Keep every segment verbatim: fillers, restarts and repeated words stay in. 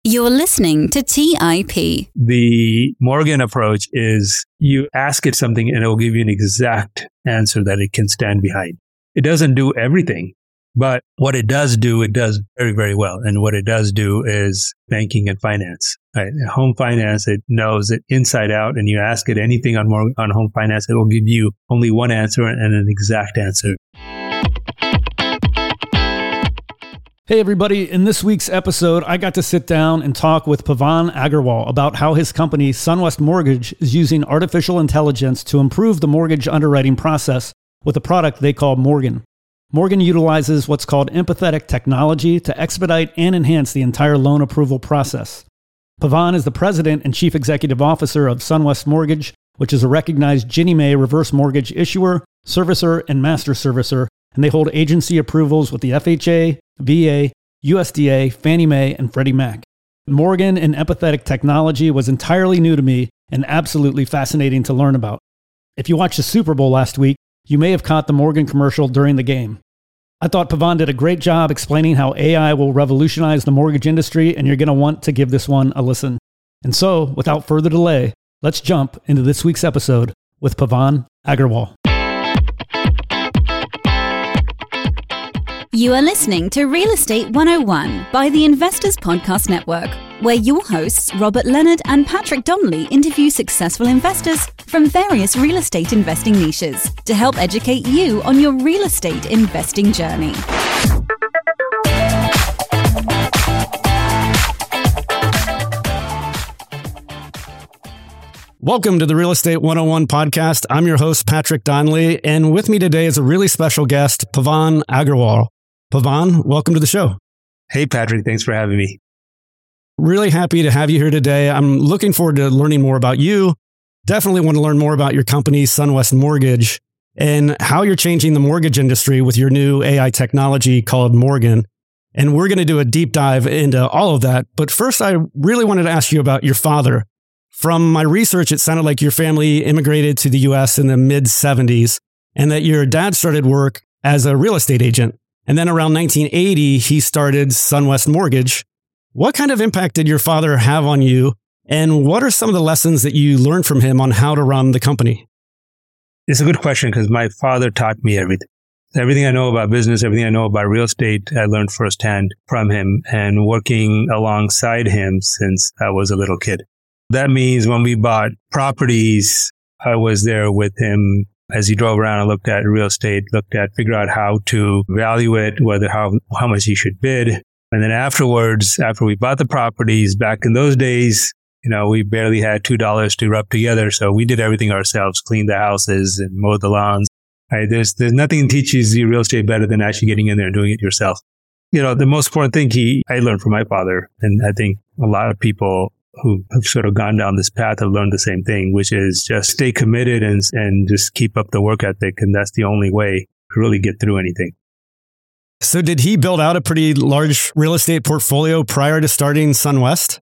You're listening to T I P. The Morgan approach is you ask it something and it will give you an exact answer that it can stand behind. It doesn't do everything, but what it does do, it does very, very well. And what it does do is banking and finance. Right? Home finance, it knows it inside out, and you ask it anything on, more, on home finance, it will give you only one answer and an exact answer. Hey everybody, in this week's episode, I got to sit down and talk with Pavan Agarwal about how his company, SunWest Mortgage, is using artificial intelligence to improve the mortgage underwriting process with a product they call Morgan. Morgan utilizes what's called empathetic technology to expedite and enhance the entire loan approval process. Pavan is the president and chief executive officer of SunWest Mortgage, which is a recognized Ginnie Mae reverse mortgage issuer, servicer, and master servicer, and they hold agency approvals with the F H A, V A, U S D A, Fannie Mae, and Freddie Mac. Morgan and empathetic technology was entirely new to me and absolutely fascinating to learn about. If you watched the Super Bowl last week, you may have caught the Morgan commercial during the game. I thought Pavan did a great job explaining how A I will revolutionize the mortgage industry, and you're going to want to give this one a listen. And so, without further delay, let's jump into this week's episode with Pavan Agarwal. You are listening to Real Estate one oh one by the Investors Podcast Network, where your hosts Robert Leonard and Patrick Donnelly interview successful investors from various real estate investing niches to help educate you on your real estate investing journey. Welcome to the Real Estate one oh one podcast. I'm your host, Patrick Donnelly, and with me today is a really special guest, Pavan Agarwal. Pavan, welcome to the show. Hey, Patrick. Thanks for having me. Really happy to have you here today. I'm looking forward to learning more about you. Definitely want to learn more about your company, SunWest Mortgage, and how you're changing the mortgage industry with your new A I technology called Morgan. And we're going to do a deep dive into all of that. But first, I really wanted to ask you about your father. From my research, it sounded like your family immigrated to the U S in the mid seventies and that your dad started work as a real estate agent. And then around nineteen eighty, he started SunWest Mortgage. What kind of impact did your father have on you? And what are some of the lessons that you learned from him on how to run the company? It's a good question because my father taught me everything. Everything I know about business, everything I know about real estate, I learned firsthand from him and working alongside him since I was a little kid. That means when we bought properties, I was there with him as he drove around and looked at real estate, looked at, figure out how to value it, whether how, how much he should bid. And then afterwards, after we bought the properties, back in those days, you know, we barely had two dollars to rub together. So we did everything ourselves, cleaned the houses and mowed the lawns. Right? There's, there's nothing that teaches you real estate better than actually getting in there and doing it yourself. You know, the most important thing he, I learned from my father, and I think a lot of people who have sort of gone down this path have learned the same thing, which is just stay committed and and just keep up the work ethic. And that's the only way to really get through anything. So did he build out a pretty large real estate portfolio prior to starting SunWest?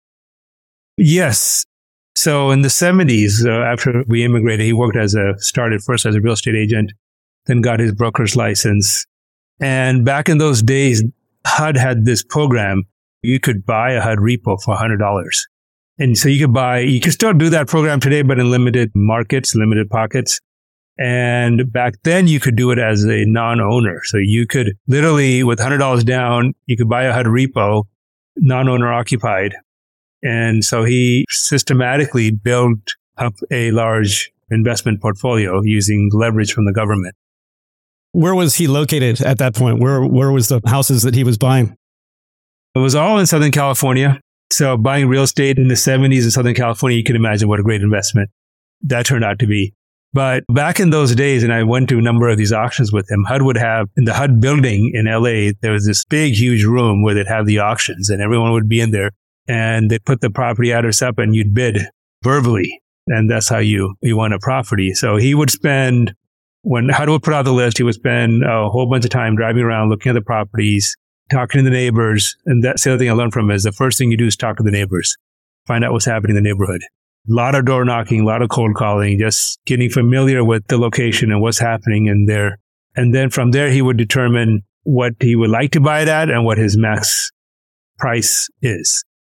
Yes. So in the seventies, uh, after we immigrated, he worked as a, started first as a real estate agent, then got his broker's license. And back in those days, H U D had this program. You could buy a H U D repo for one hundred dollars. And so you could buy, you can still do that program today, but in limited markets, limited pockets. And back then you could do it as a non-owner. So you could literally, with one hundred dollars down, you could buy a H U D repo, non-owner occupied. And so he systematically built up a large investment portfolio using leverage from the government. Where was he located at that point? Where, where was the houses that he was buying? It was all in Southern California. So buying real estate in the seventies in Southern California, you can imagine what a great investment that turned out to be. But back in those days, and I went to a number of these auctions with him, H U D would have, in the H U D building in L A, there was this big, huge room where they'd have the auctions and everyone would be in there and they'd put the property address up and you'd bid verbally. And that's how you, you won a property. So he would spend, when H U D would put out the list, he would spend a whole bunch of time driving around, looking at the properties, talking to the neighbors. And that's the other thing I learned from him is the first thing you do is talk to the neighbors, find out what's happening in the neighborhood. A lot of door knocking, a lot of cold calling, just getting familiar with the location and what's happening in there. And then from there, he would determine what he would like to buy it at and what his max price is.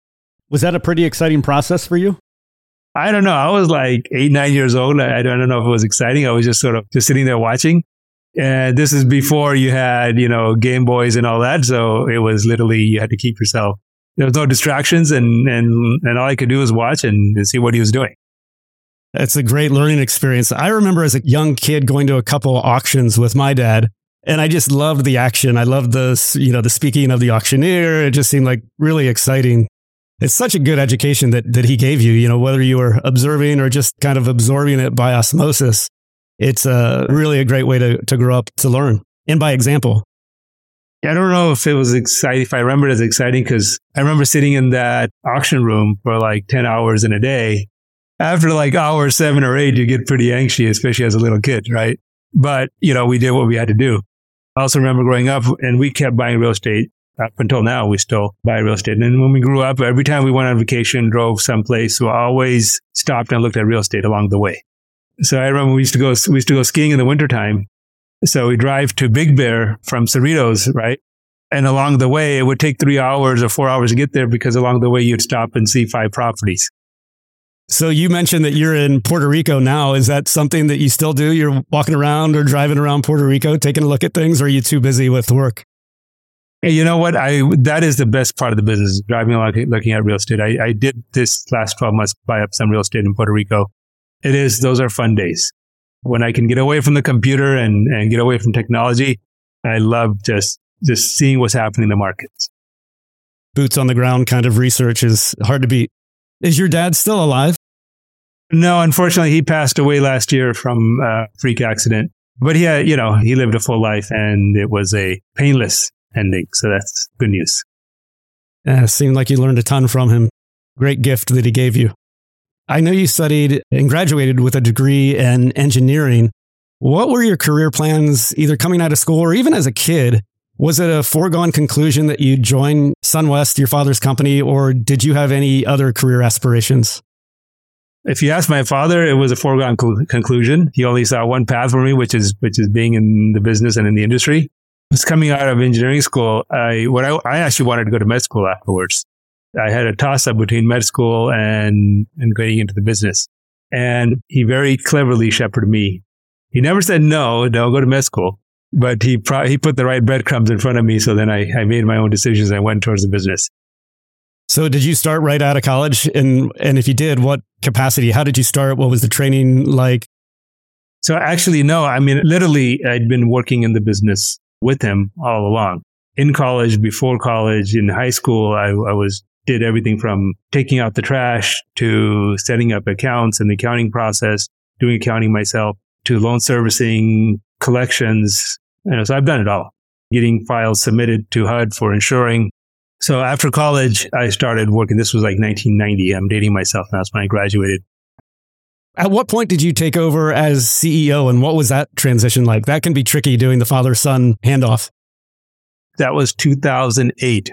Was that a pretty exciting process for you? I don't know. I was like eight, nine years old. I don't know if it was exciting. I was just sort of just sitting there watching. And this is before you had, you know, Game Boys and all that. So it was literally, you had to keep yourself. There was no distractions, and, and, and all I could do was watch and, and see what he was doing. It's a great learning experience. I remember as a young kid going to a couple of auctions with my dad, and I just loved the action. I loved the, you know, the speaking of the auctioneer. It just seemed like really exciting. It's such a good education that, that he gave you, you know, whether you were observing or just kind of absorbing it by osmosis. It's a really a great way to, to grow up, to learn, and by example. I don't know if it was exciting, if I remember it as exciting, because I remember sitting in that auction room for like ten hours in a day. After like hour seven or eight, you get pretty anxious, especially as a little kid, right? But, you know, we did what we had to do. I also remember growing up, and we kept buying real estate. Up until now, we still buy real estate. And when we grew up, every time we went on vacation, drove someplace, we always stopped and looked at real estate along the way. So I remember we used to go, we used to go skiing in the wintertime. So we drive to Big Bear from Cerritos, right? And along the way, it would take three hours or four hours to get there, because along the way, you'd stop and see five properties. So you mentioned that you're in Puerto Rico now. Is that something that you still do? You're walking around or driving around Puerto Rico, taking a look at things, or are you too busy with work? Hey, you know what? I that is the best part of the business, driving along, looking at real estate. I, I did this last twelve months, buy up some real estate in Puerto Rico. It is, those are fun days. When I can get away from the computer and, and get away from technology, I love just, just seeing what's happening in the markets. Boots on the ground kind of research is hard to beat. Is your dad still alive? No, unfortunately, he passed away last year from a freak accident. But he had, you know, he lived a full life, and it was a painless ending. So that's good news. Yeah, it seemed like you learned a ton from him. Great gift that he gave you. I know you studied and graduated with a degree in engineering. What were your career plans, either coming out of school or even as a kid? Was it a foregone conclusion that you'd join SunWest, your father's company, or did you have any other career aspirations? If you ask my father, it was a foregone cl- conclusion. He only saw one path for me, which is which is being in the business and in the industry. I was coming out of engineering school. I what I, I actually wanted to go to med school afterwards. I had a toss-up between med school and, and getting into the business. And he very cleverly shepherded me. He never said, no, don't go to med school. But he pro- he put the right breadcrumbs in front of me. So then I, I made my own decisions. I went towards the business. So did you start right out of college? And, and if you did, what capacity? How did you start? What was the training like? So actually, no. I mean, literally, I'd been working in the business with him all along. In college, before college, in high school, I, I was did everything from taking out the trash to setting up accounts and the accounting process, doing accounting myself, to loan servicing, collections. You know, so I've done it all. Getting files submitted to H U D for insuring. So after college, I started working. This was like nineteen ninety. I'm dating myself now. That's when I graduated. At what point did you take over as C E O, and what was that transition like? That can be tricky, doing the father-son handoff. That was two thousand eight.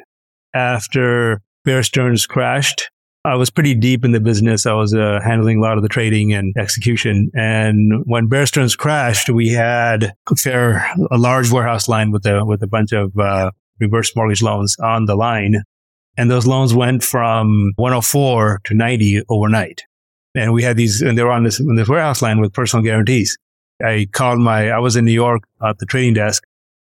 After Bear Stearns crashed, I was pretty deep in the business. I was uh, handling a lot of the trading and execution. And when Bear Stearns crashed, we had a, fair, a large warehouse line with a with a bunch of uh, reverse mortgage loans on the line. And those loans went from one oh four to ninety overnight. And we had these, and they were on this, on this warehouse line with personal guarantees. I called my, I was in New York at the trading desk,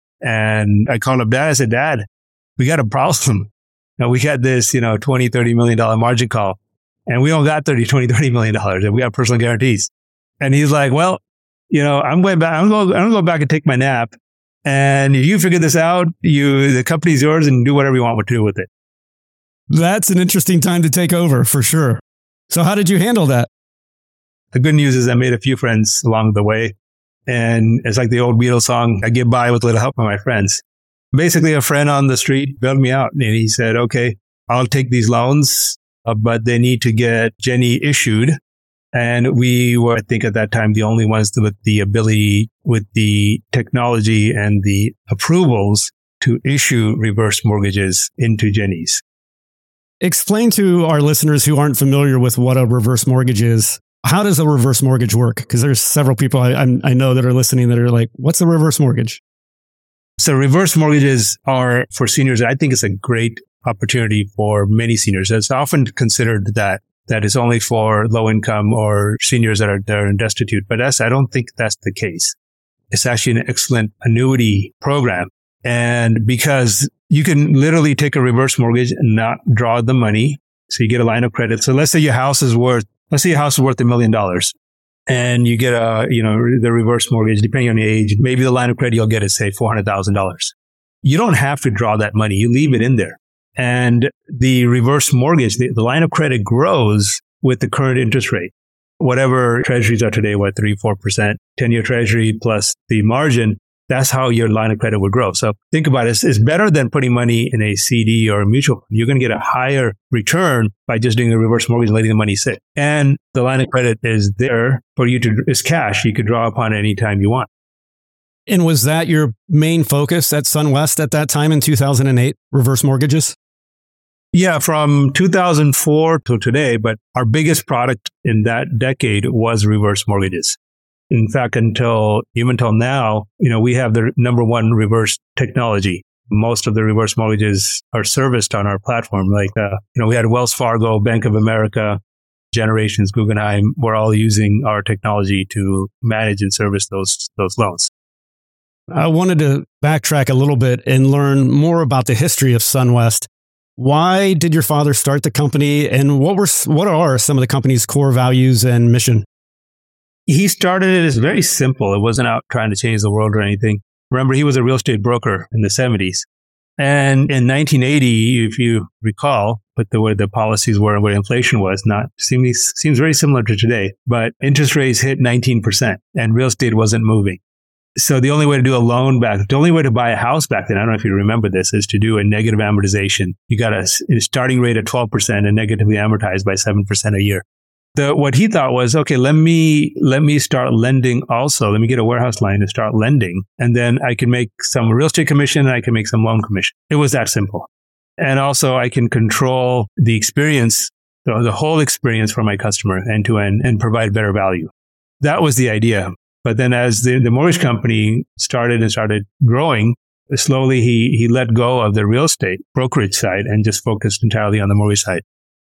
and I called up Dad. I said, Dad, we got a problem. Now, we got this, you know, twenty, thirty million dollars margin call, and we don't got thirty, twenty, thirty million dollars, and we got personal guarantees. And he's like, well, you know, I'm going back, I'm going, I'm going to go back and take my nap. And if you figure this out, you, the company's yours, and do whatever you want to do with it. That's an interesting time to take over, for sure. So how did you handle that? The good news is I made a few friends along the way. And it's like the old Beatles song, I get by with a little help from my friends. Basically, a friend on the street bailed me out, and he said, okay, I'll take these loans, uh, but they need to get Ginnie issued. And we were, I think at that time, the only ones with the ability, with the technology and the approvals to issue reverse mortgages into Ginnies. Explain to our listeners who aren't familiar with what a reverse mortgage is. How does a reverse mortgage work? Because there's several people I, I know that are listening that are like, what's a reverse mortgage? So reverse mortgages are for seniors. I think it's a great opportunity for many seniors. It's often considered that that is only for low income or seniors that are, that are destitute. But that's, I don't think that's the case. It's actually an excellent annuity program. And because you can literally take a reverse mortgage and not draw the money. So you get a line of credit. So let's say your house is worth, let's say your house is worth a million dollars and you get a, you know, the reverse mortgage, depending on the age, maybe the line of credit you'll get is say four hundred thousand dollars. You don't have to draw that money. You leave it in there. And the reverse mortgage, the, the line of credit grows with the current interest rate. Whatever treasuries are today, what, three, four percent, ten-year treasury plus the margin, that's how your line of credit would grow. So think about it. It's, it's better than putting money in a C D or a mutual fund. You're going to get a higher return by just doing a reverse mortgage and letting the money sit. And the line of credit is there for you to, it's cash. You could draw upon it anytime you want. And was that your main focus at SunWest at that time in two thousand eight, reverse mortgages? Yeah, from two thousand four to today, but our biggest product in that decade was reverse mortgages. In fact, until even until now, you know, we have the number one reverse technology. Most of the reverse mortgages are serviced on our platform. Like, uh, you know, we had Wells Fargo, Bank of America, Generations, Guggenheim. We're all using our technology to manage and service those those loans. I wanted to backtrack a little bit and learn more about the history of SunWest. Why did your father start the company, and what were what are some of the company's core values and mission? He started it as very simple. It wasn't out trying to change the world or anything. Remember, he was a real estate broker in the seventies. And in nineteen eighty, if you recall, with the way the policies were and what inflation was, not seems, seems very similar to today, but interest rates hit nineteen percent and real estate wasn't moving. So the only way to do a loan back, the only way to buy a house back then, I don't know if you remember this, is to do a negative amortization. You got a, a starting rate at twelve percent and negatively amortized by seven percent a year. The, what he thought was, okay, let me, let me start lending also. Let me get a warehouse line and start lending. And then I can make some real estate commission and I can make some loan commission. It was that simple. And also I can control the experience, the, the whole experience for my customer end to end and provide better value. That was the idea. But then as the, the mortgage company started and started growing, slowly he, he let go of the real estate brokerage side and just focused entirely on the mortgage side.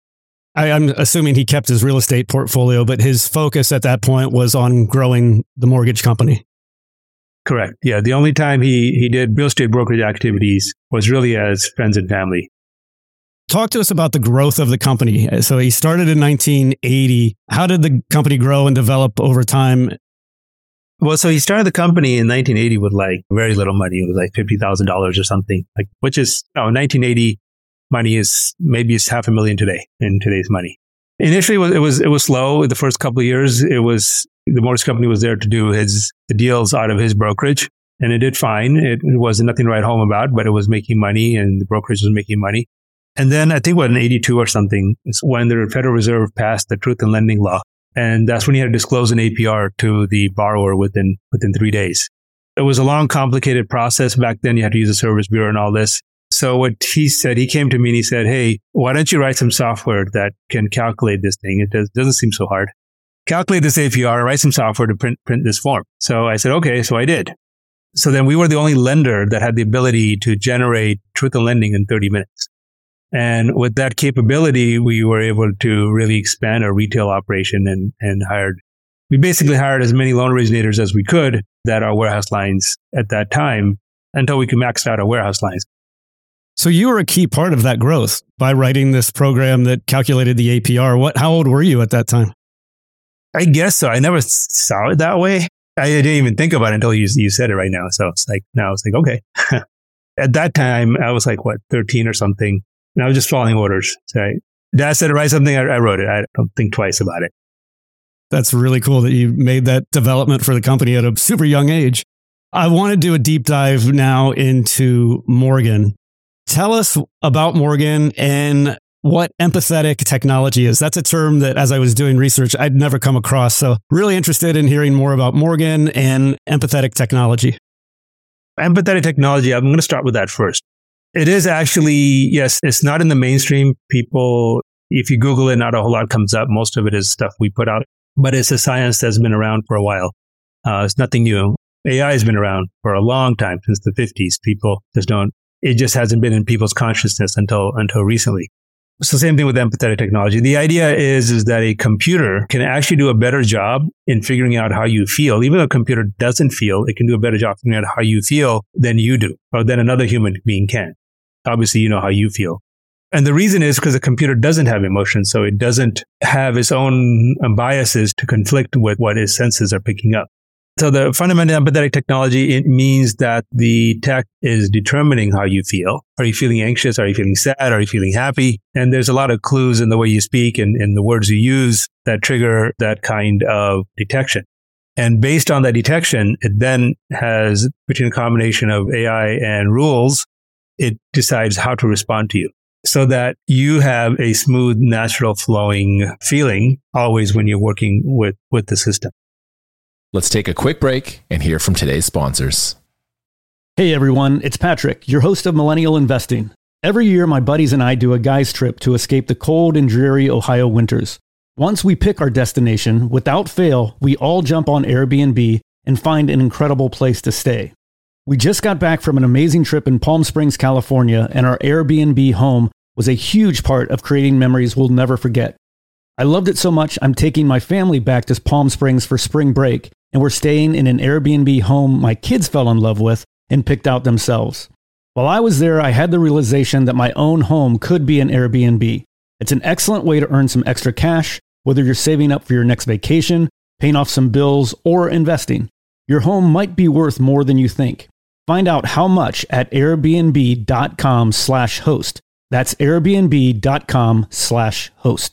I, I'm assuming he kept his real estate portfolio, but his focus at that point was on growing the mortgage company. Correct. Yeah. The only time he, he did real estate brokerage activities was really as friends and family. Talk to us about the growth of the company. So he started in nineteen eighty. How did the company grow and develop over time? Well, so he started the company in nineteen eighty with like very little money. It was like fifty thousand dollars or something, like, which is, oh, nineteen eighty money is maybe it's half a million today in today's money. Initially, it was, it was, it was slow. The first couple of years, it was, the mortgage company was there to do his, the deals out of his brokerage, and it did fine. It, it wasn't nothing to write home about, but it was making money and the brokerage was making money. And then I think what in eighty-two or something is when the Federal Reserve passed the Truth in Lending Law. And that's when you had to disclose an A P R to the borrower within within three days. It was a long, complicated process back then. You had to use a service bureau and all this. So what he said, he came to me and he said, hey, why don't you write some software that can calculate this thing? It does, doesn't seem so hard. Calculate this A P R, write some software to print print this form. So I said, okay, so I did. So then we were the only lender that had the ability to generate Truth in Lending in thirty minutes. And with that capability, we were able to really expand our retail operation and, and hired, we basically hired as many loan originators as we could that are warehouse lines at that time until we could max out our warehouse lines. So you were a key part of that growth by writing this program that calculated the A P R. What, how old were you at that time? I guess so. I never saw it that way. I didn't even think about it until you, you said it right now. So it's like, now it's like, okay. At that time, I was like, what, thirteen or something. And I was just following orders. So I, Dad said to write something, I, I wrote it. I don't think twice about it. That's really cool that you made that development for the company at a super young age. I want to do a deep dive now into Morgan. Tell us about Morgan and what empathetic technology is. That's a term that, as I was doing research, I'd never come across. So really interested in hearing more about Morgan and empathetic technology. Empathetic technology, I'm going to start with that first. It is actually, yes, it's not in the mainstream. People, if you Google it, not a whole lot comes up. Most of it is stuff we put out, but it's a science that's been around for a while. Uh, it's nothing new. A I has been around for a long time, since the fifties. People just don't It just hasn't been in people's consciousness until until recently. So same thing with empathetic technology. The idea is, is that a computer can actually do a better job in figuring out how you feel. Even though a computer doesn't feel, it can do a better job figuring out how you feel than you do, or than another human being can. Obviously, you know how you feel. And the reason is because the computer doesn't have emotions, so it doesn't have its own biases to conflict with what its senses are picking up. So the fundamental empathetic technology, it means that the tech is determining how you feel. Are you feeling anxious? Are you feeling sad? Are you feeling happy? And there's a lot of clues in the way you speak and in the words you use that trigger that kind of detection. And based on that detection, it then has, between a combination of A I and rules, it decides how to respond to you so that you have a smooth, natural flowing feeling always when you're working with, with the system. Let's take a quick break and hear from today's sponsors. Hey everyone, it's Patrick, your host of Millennial Investing. Every year, my buddies and I do a guy's trip to escape the cold and dreary Ohio winters. Once we pick our destination, without fail, we all jump on Airbnb and find an incredible place to stay. We just got back from an amazing trip in Palm Springs, California, and our Airbnb home was a huge part of creating memories we'll never forget. I loved it so much, I'm taking my family back to Palm Springs for spring break, and we're staying in an Airbnb home my kids fell in love with and picked out themselves. While I was there, I had the realization that my own home could be an Airbnb. It's an excellent way to earn some extra cash, whether you're saving up for your next vacation, paying off some bills, or investing. Your home might be worth more than you think. Find out how much at airbnb.com slash host. That's airbnb.com slash host.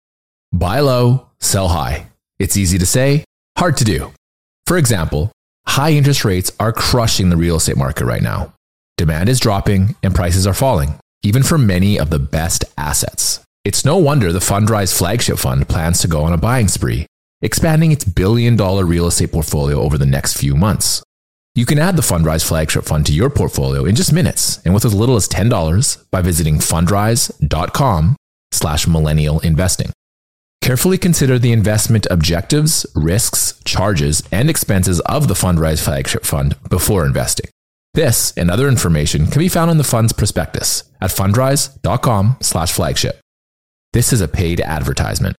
Buy low, sell high. It's easy to say, hard to do. For example, high interest rates are crushing the real estate market right now. Demand is dropping and prices are falling, even for many of the best assets. It's no wonder the Fundrise flagship fund plans to go on a buying spree, expanding its billion dollar real estate portfolio over the next few months. You can add the Fundrise flagship fund to your portfolio in just minutes and with as little as ten dollars by visiting fundrise.com slash millennial investing. Carefully consider the investment objectives, risks, charges, and expenses of the Fundrise flagship fund before investing. This and other information can be found in the fund's prospectus at fundrise.com slash flagship. This is a paid advertisement.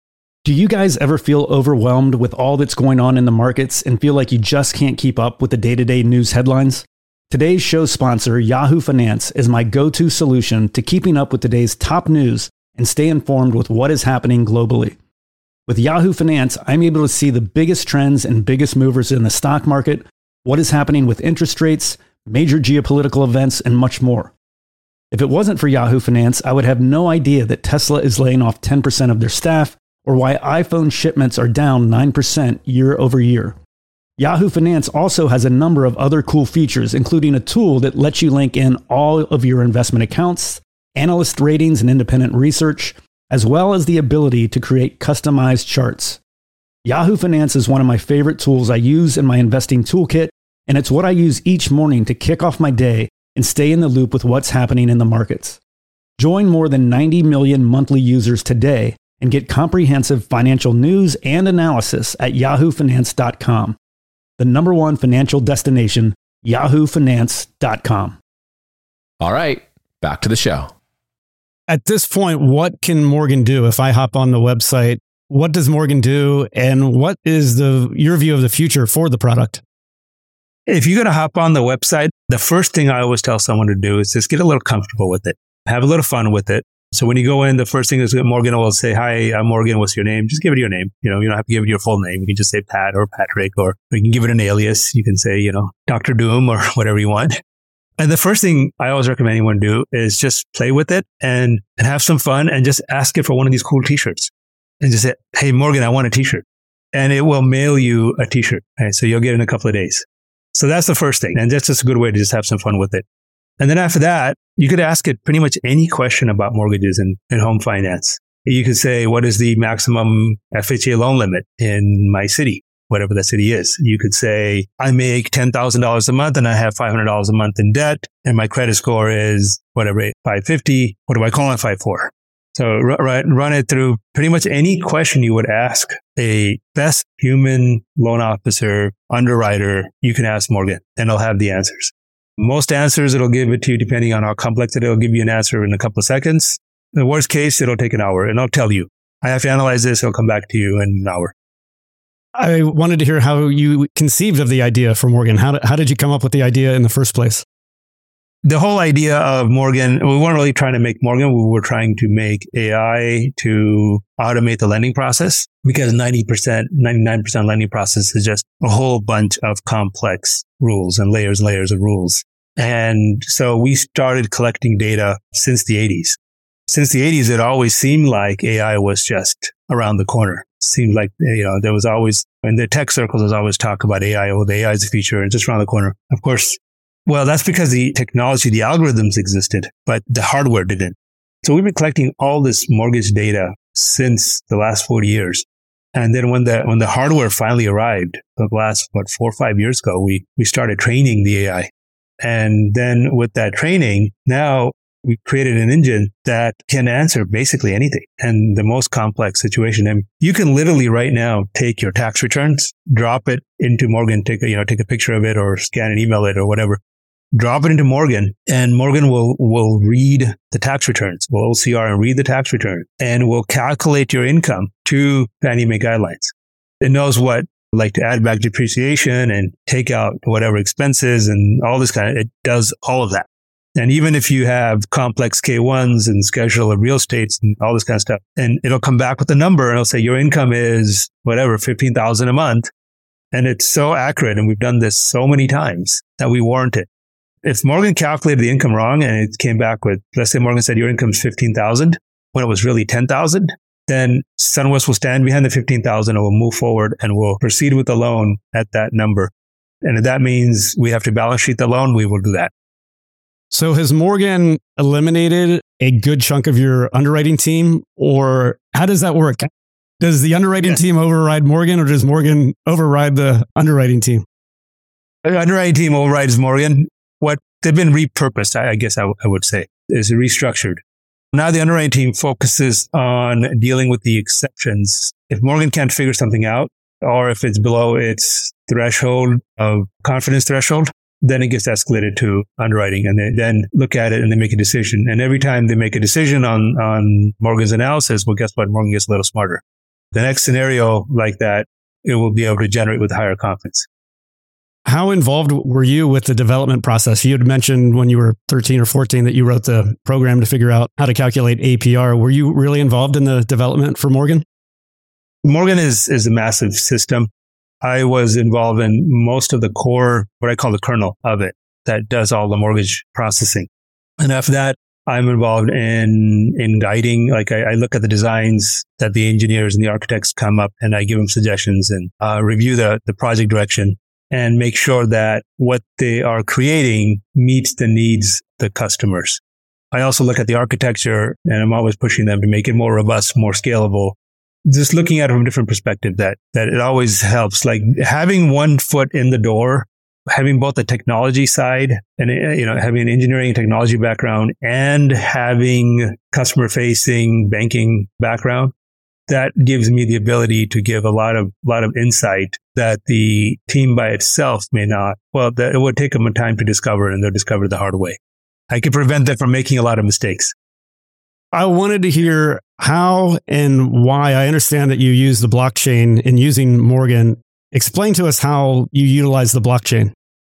Do you guys ever feel overwhelmed with all that's going on in the markets and feel like you just can't keep up with the day-to-day news headlines? Today's show sponsor, Yahoo Finance, is my go-to solution to keeping up with today's top news and stay informed with what is happening globally. With Yahoo Finance, I'm able to see the biggest trends and biggest movers in the stock market, what is happening with interest rates, major geopolitical events, and much more. If it wasn't for Yahoo Finance, I would have no idea that Tesla is laying off ten percent of their staff or why iPhone shipments are down nine percent year over year. Yahoo Finance also has a number of other cool features, including a tool that lets you link in all of your investment accounts, analyst ratings and independent research, as well as the ability to create customized charts. Yahoo Finance is one of my favorite tools I use in my investing toolkit, and it's what I use each morning to kick off my day and stay in the loop with what's happening in the markets. Join more than ninety million monthly users today and get comprehensive financial news and analysis at yahoo finance dot com. The number one financial destination, yahoo finance dot com. All right, back to the show. At this point, what can Morgan do if I hop on the website? What does Morgan do? And what is the your view of the future for the product? If you're going to hop on the website, the first thing I always tell someone to do is just get a little comfortable with it. Have a little fun with it. So when you go in, the first thing is Morgan will say, "Hi, I'm Morgan. What's your name?" Just give it your name. You know, you don't have to give it your full name. You can just say Pat or Patrick, or you can give it an alias. You can say, you know, Doctor Doom or whatever you want. And the first thing I always recommend anyone do is just play with it and, and have some fun and just ask it for one of these cool t-shirts. And just say, "Hey, Morgan, I want a t-shirt." And it will mail you a t-shirt. Right? So you'll get it in a couple of days. So that's the first thing. And that's just a good way to just have some fun with it. And then after that, you could ask it pretty much any question about mortgages and, and home finance. You could say, what is the maximum F H A loan limit in my city, whatever that city is? You could say, I make ten thousand dollars a month and I have five hundred dollars a month in debt and my credit score is whatever, five fifty. What do I call it? five four. So r- run it through pretty much any question you would ask a best human loan officer, underwriter, you can ask Morgan and they'll have the answers. Most answers, it'll give it to you depending on how complex it is. It'll give you an answer in a couple of seconds. In the worst case, it'll take an hour and I'll tell you. I have to analyze this. It'll come back to you in an hour. I wanted to hear how you conceived of the idea for Morgan. How did, how did you come up with the idea in the first place? The whole idea of Morgan, we weren't really trying to make Morgan. We were trying to make A I to automate the lending process because ninety percent, ninety-nine percent lending process is just a whole bunch of complex rules and layers and layers of rules. And so we started collecting data since the eighties. Since the eighties, it always seemed like A I was just around the corner. It seemed like, you know, there was always, in the tech circles, there's always talk about A I. Oh, the A I is a feature and just around the corner. Of course, well, that's because the technology, the algorithms existed, but the hardware didn't. So we've been collecting all this mortgage data since the last forty years. And then when the when the hardware finally arrived, the last, what, four or five years ago, we, we started training the A I. And then with that training, now we created an engine that can answer basically anything and the most complex situation. And you can literally right now take your tax returns, drop it into Morgan, take a, you know, take a picture of it or scan and email it or whatever. Drop it into Morgan and Morgan will, will read the tax returns, will O C R and read the tax return and will calculate your income to Fannie Mae guidelines. It knows what, like to add back depreciation and take out whatever expenses and all this kind of, it does all of that. And even if you have complex K ones and schedule of real estates and all this kind of stuff, and it'll come back with a number and it'll say your income is whatever, fifteen thousand a month. And it's so accurate. And we've done this so many times that we warrant it. If Morgan calculated the income wrong and it came back with, let's say Morgan said your income is fifteen thousand when it was really ten thousand, then SunWest will stand behind the fifteen thousand and will move forward and will proceed with the loan at that number. And if that means we have to balance sheet the loan, we will do that. So has Morgan eliminated a good chunk of your underwriting team, or how does that work? Does the underwriting yes. team override Morgan, or does Morgan override the underwriting team? The underwriting team overrides Morgan. What they've been repurposed, I guess I, w- I would say, is restructured. Now the underwriting team focuses on dealing with the exceptions. If Morgan can't figure something out, or if it's below its threshold of confidence threshold, then it gets escalated to underwriting and they then look at it and they make a decision. And every time they make a decision on, on Morgan's analysis, well, guess what? Morgan gets a little smarter. The next scenario like that, it will be able to generate with higher confidence. How involved were you with the development process? You had mentioned when you were thirteen or fourteen that you wrote the program to figure out how to calculate A P R. Were you really involved in the development for Morgan? Morgan is, is a massive system. I was involved in most of the core, what I call the kernel of it, that does all the mortgage processing. And after that, I'm involved in, in guiding. Like I, I look at the designs that the engineers and the architects come up and I give them suggestions and uh, review the, the project direction and make sure that what they are creating meets the needs of the customers. I also look at the architecture and I'm always pushing them to make it more robust, more scalable. Just looking at it from a different perspective, that, that it always helps. Like having one foot in the door, having both the technology side and, you know, having an engineering and technology background and having customer facing banking background, that gives me the ability to give a lot of, lot of insight that the team by itself may not. Well, that it would take them time to discover and they'll discover the hard way. I can prevent them from making a lot of mistakes. I wanted to hear how and why. I understand that you use the blockchain in using Morgan. Explain to us how you utilize the blockchain.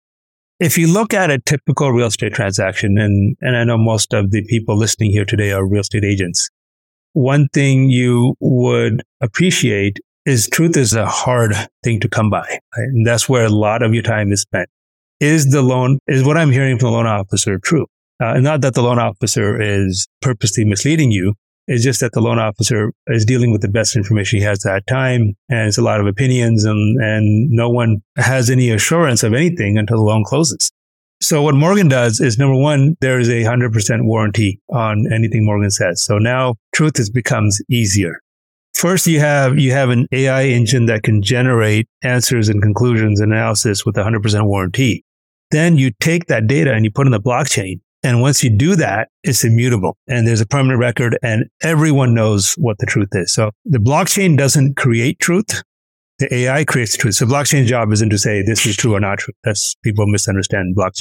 If you look at a typical real estate transaction, and, and I know most of the people listening here today are real estate agents, one thing you would appreciate is truth is a hard thing to come by. Right? And that's where a lot of your time is spent. Is the loan, is what I'm hearing from the loan officer true? Uh, and not that the loan officer is purposely misleading you. It's just that the loan officer is dealing with the best information he has at that time. And it's a lot of opinions and, and no one has any assurance of anything until the loan closes. So what Morgan does is, number one, there is a one hundred percent warranty on anything Morgan says. So now truth is, becomes easier. First, you have, you have an A I engine that can generate answers and conclusions and analysis with a one hundred percent warranty. Then you take that data and you put it in the blockchain. And once you do that, it's immutable and there's a permanent record and everyone knows what the truth is. So the blockchain doesn't create truth. The A I creates truth. So blockchain's job isn't to say this is true or not true. That's people misunderstand blockchain.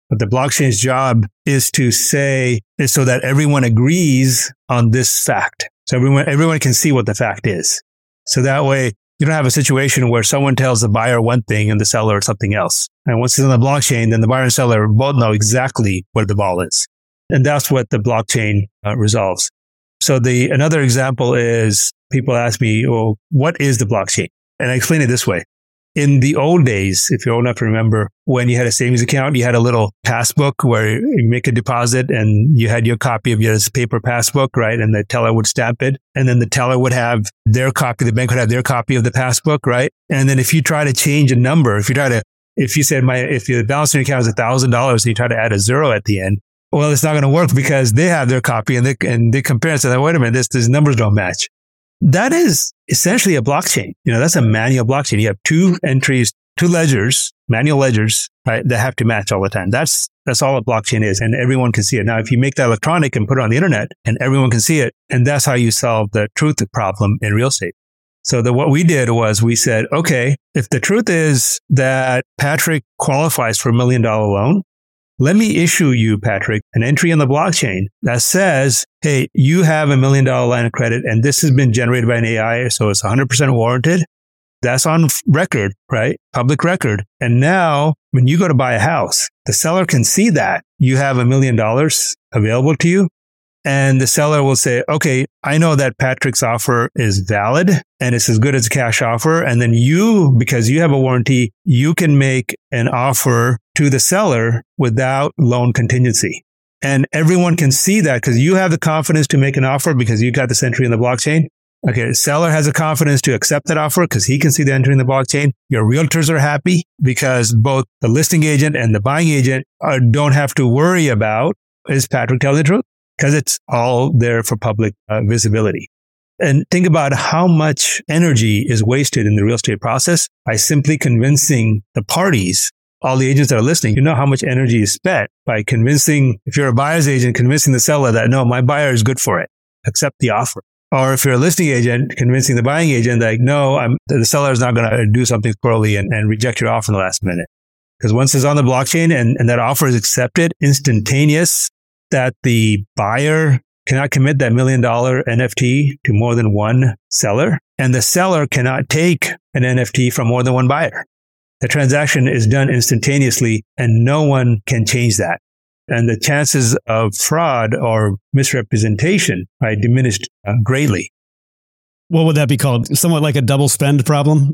But the blockchain's job is to say, is so that everyone agrees on this fact. So everyone, everyone can see what the fact is. So that way, you don't have a situation where someone tells the buyer one thing and the seller something else. And once it's on the blockchain, then the buyer and seller both know exactly where the ball is. And that's what the blockchain uh, resolves. So the another example is people ask me, well, what is the blockchain? And I explain it this way. In the old days, if you're old enough to remember, when you had a savings account, you had a little passbook where you make a deposit and you had your copy of your paper passbook, right? And the teller would stamp it. And then the teller would have their copy, the bank would have their copy of the passbook, right? And then if you try to change a number, if you try to, if you said my, if your balance in your account is one thousand dollars and you try to add a zero at the end, well, it's not going to work because they have their copy and they, and they compare and say, wait a minute, this, these numbers don't match. That is essentially a blockchain. You know, that's a manual blockchain. You have two entries, two ledgers, manual ledgers, right, that have to match all the time. That's, that's all a blockchain is. And everyone can see it. Now, if you make that electronic and put it on the internet and everyone can see it, and that's how you solve the truth problem in real estate. So the, what we did was we said, okay, if the truth is that Patrick qualifies for a million dollar loan, let me issue you, Patrick, an entry in the blockchain that says, hey, you have a million dollar line of credit and this has been generated by an A I, so it's one hundred percent warranted. That's on record, right? Public record. And now when you go to buy a house, the seller can see that you have a million dollars available to you. And the seller will say, okay, I know that Patrick's offer is valid and it's as good as a cash offer. And then you, because you have a warranty, you can make an offer to the seller without loan contingency. And everyone can see that because you have the confidence to make an offer because you got this entry in the blockchain. Okay, the seller has the confidence to accept that offer because he can see the entry in the blockchain. Your realtors are happy because both the listing agent and the buying agent are, don't have to worry about, is Patrick telling the truth? Because it's all there for public uh, visibility. And think about how much energy is wasted in the real estate process by simply convincing the parties, all the agents that are listening. You know how much energy is spent by convincing, if you're a buyer's agent, convincing the seller that, no, my buyer is good for it. Accept the offer. Or if you're a listing agent, convincing the buying agent that, no, I'm, the seller is not going to do something poorly and, and reject your offer in the last minute. Because once it's on the blockchain and, and that offer is accepted, instantaneous, that the buyer cannot commit that million dollar N F T to more than one seller, and the seller cannot take an N F T from more than one buyer. The transaction is done instantaneously and no one can change that. And the chances of fraud or misrepresentation, right, diminished uh, greatly. What would that be called? Somewhat like a double spend problem?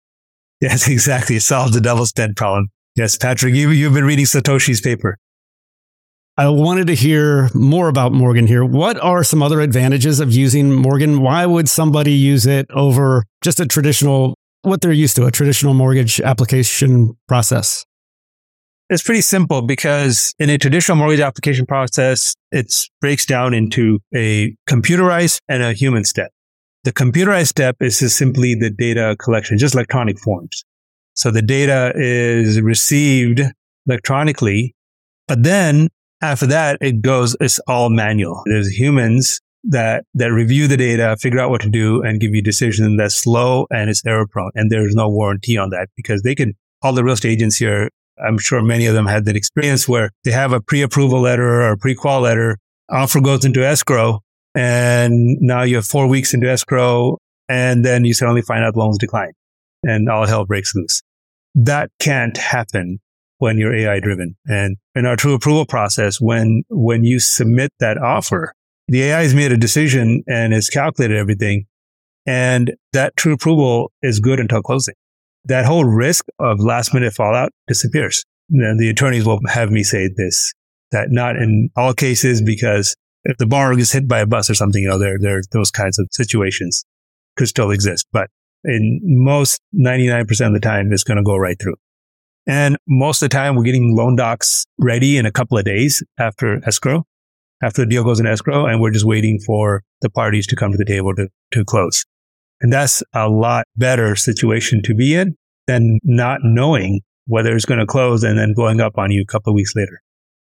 Yes, exactly. It solves the double spend problem. Yes, Patrick, you, you've been reading Satoshi's paper. I wanted to hear more about Morgan here. What are some other advantages of using Morgan? Why would somebody use it over just a traditional, what they're used to, a traditional mortgage application process? It's pretty simple because in a traditional mortgage application process, it breaks down into a computerized and a human step. The computerized step is just simply the data collection, just electronic forms. So the data is received electronically, but then after that, it goes, it's all manual. There's humans that, that review the data, figure out what to do, and give you a decision that's slow and it's error prone. And there's no warranty on that because they can, all the real estate agents here, I'm sure many of them had that experience where they have a pre-approval letter or a pre-qual letter, offer goes into escrow, and now you have four weeks into escrow, and then you suddenly find out loans decline, and all hell breaks loose. That can't happen when you're A I driven. And in our true approval process, when, when you submit that offer, the A I has made a decision and has calculated everything. And that true approval is good until closing. That whole risk of last minute fallout disappears. And the attorneys will have me say this, that not in all cases, because if the borrower gets hit by a bus or something, you know, there, there, those kinds of situations could still exist. But in most ninety-nine percent of the time, it's going to go right through. And most of the time, we're getting loan docs ready in a couple of days after escrow, after the deal goes in escrow, and we're just waiting for the parties to come to the table to, to close. And that's a lot better situation to be in than not knowing whether it's going to close and then blowing up on you a couple of weeks later.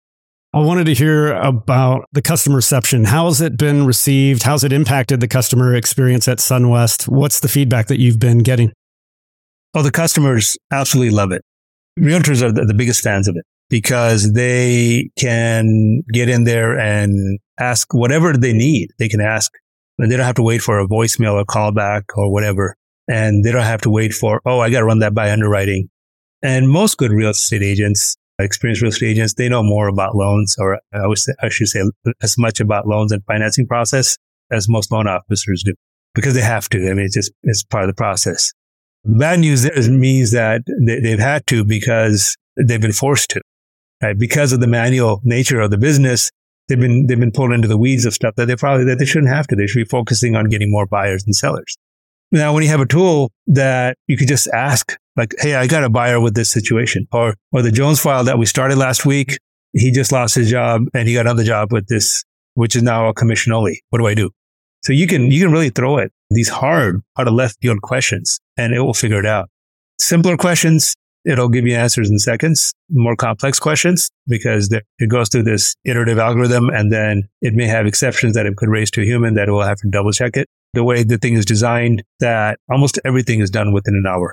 I wanted to hear about the customer reception. How has it been received? How's it impacted the customer experience at SunWest? What's the feedback that you've been getting? Oh, the customers absolutely love it. Realtors are the, the biggest fans of it. because they can get in there and ask whatever they need. They can ask, and they don't have to wait for a voicemail or callback or whatever. And they don't have to wait for, oh, I got to run that by underwriting. And most good real estate agents, experienced real estate agents, they know more about loans, or I, would say, I should say as much about loans and financing process as most loan officers do, because they have to. I mean, it's just, it's part of the process. Bad news there means that they, they've had to because they've been forced to, right? Because of the manual nature of the business, they've been, they've been pulled into the weeds of stuff that they probably, that they shouldn't have to. They should be focusing on getting more buyers and sellers. Now, when you have a tool that you could just ask, like, hey, I got a buyer with this situation, or, or the Jones file that we started last week, he just lost his job and he got another job with this, which is now a commission only. What do I do? So you can, you can really throw it these hard, out of left field questions, and it will figure it out. Simpler questions, it'll give you answers in seconds. More complex questions, because it goes through this iterative algorithm, and then it may have exceptions that it could raise to a human that it will have to double check it. The way the thing is designed, that almost everything is done within an hour.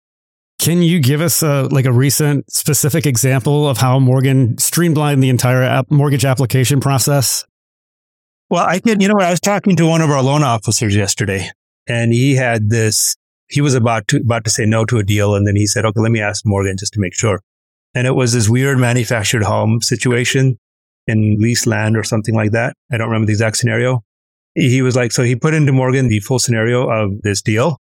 Can you give us a, like a recent specific example of how Morgan streamlined the entire app, mortgage application process? Well, I can, you know what, I was talking to one of our loan officers yesterday, and he had this, he was about to, about to say no to a deal. And then he said, okay, let me ask Morgan just to make sure. And it was this weird manufactured home situation in leased land or something like that. I don't remember the exact scenario. He was like, so he put into Morgan the full scenario of this deal,